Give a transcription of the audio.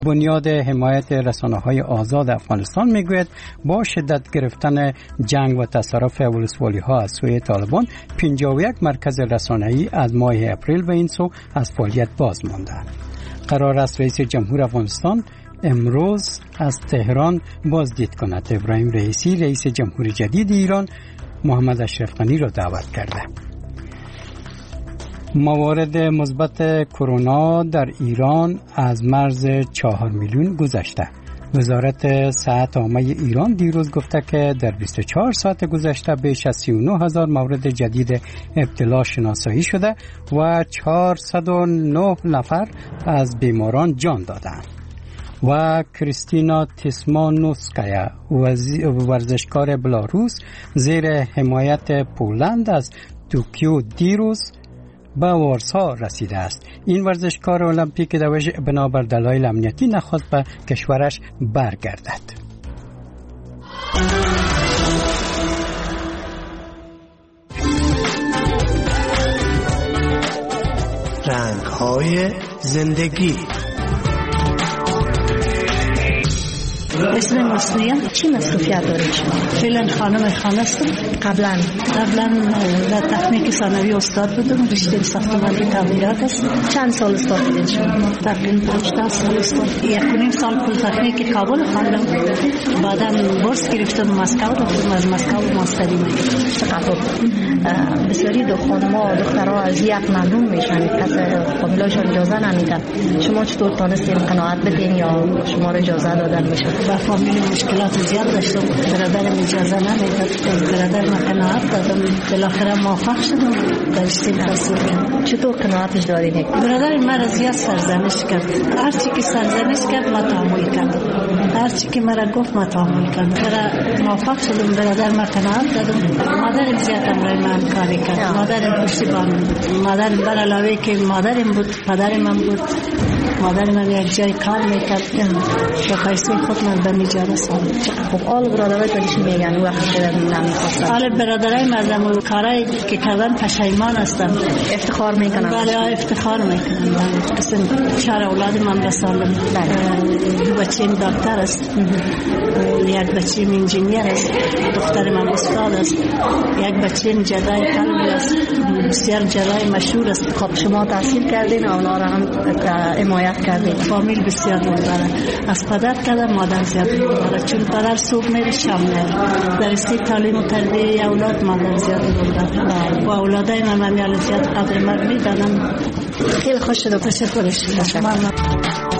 بنیاد حمایت رسانه‌های آزاد افغانستان میگوید با شدت گرفتن جنگ و تصرف ولسوالی‌ها از سوی طالبان 51 مرکز رسانه‌ای از ماه اپریل و این سو از فعالیت باز مانده. قرار است رئیس جمهور افغانستان امروز از تهران بازدید کند. ابراهیم رئیسی رئیس جمهور جدید ایران محمد اشرف غنی را دعوت کرده. موارد مثبت کرونا در ایران از مرز 4 میلیون گذشته. وزارت صحت عامه ایران دیروز گفته که در 24 ساعت گذشته بیش از 39,000 مورد جدید ابتلا شناسایی شده و 409 نفر از بیماران جان دادند. و کریستینا تیسمانوسکایا ورزشکار بلاروس زیر حمایت پولند از توکیو دیروز به وارسا رسیده است. این ورزشکار المپیک دوج بنابر دلایل امنیتی نخواست به کشورش برگردد. رنگ‌های زندگی. اسم مصنوعیم چی مصروفیت دارید شما؟ فعلا خانم خانه هستم. قبلا در تکنیک ثانوی استاد بودم، رشته ساختمانی تعمیرات است. چند سال استاد بودید شما؟ تقریبا 8 سال استاد. 1.5 سال پلی‌تکنیک کابل خواندم. بعداً بورس گرفتم مسکو رفتم، از مسکو ماستری گرفتم. چقدر بسیاری خانم‌ها دخترها از یک ممنون میشن که فامیلاشون اجازه نمیدن. شما چطور تونستین قناعت بدین یا شما را اجازه دادن میشه؟ با فامیل مشکلات زیاد داشتم، برادرم اجازه نمیداد، برادرم قناعت دادم، بالاخره موفق شدم در رشته تحصیل کردم. چطور قناعتش دارین؟ برادرم مرا زیاد سرزنش کرد، هرچی که سرزنش کرد ما تحمل کردم، هرچی که مرا گفت ما تحمل کردم. برای موفق شدم، برادر ما قناعت دادم. مادرم زیاد برای من کاری کرد، مادرم پشتیبان بود، مادرم بر علاوه که مادرم بود پدرم هم بود. مادر من یک جای کار میکرد به پیسه خود من به میجاره سال. خب آل برادرای پدیش میگن وقتی که نمیخواستن. آل برادرای مردم و کارایی که کردن پشیمان هستم. افتخار میکنم. بله افتخار میکنم. قسم 4 اولاد من رساندم. دو بچه دکتر است، یک بچه انجینیر است، دختر من استاد است، یک بچه جدای قلبی است، بسیار جدای مشهور است. خب شما تحصیل کردین و اونا را هم حمایت کردین. فامیل بسیار داره. از پدر کردم مادر زیاد داره، چون پدر صبح میره شام میره. در رشته تعلیم و تربیت اولاد مادر زیاد داره. و اولادای من زیاد قدر من میدادم. خیلی خوش شد. تشکر.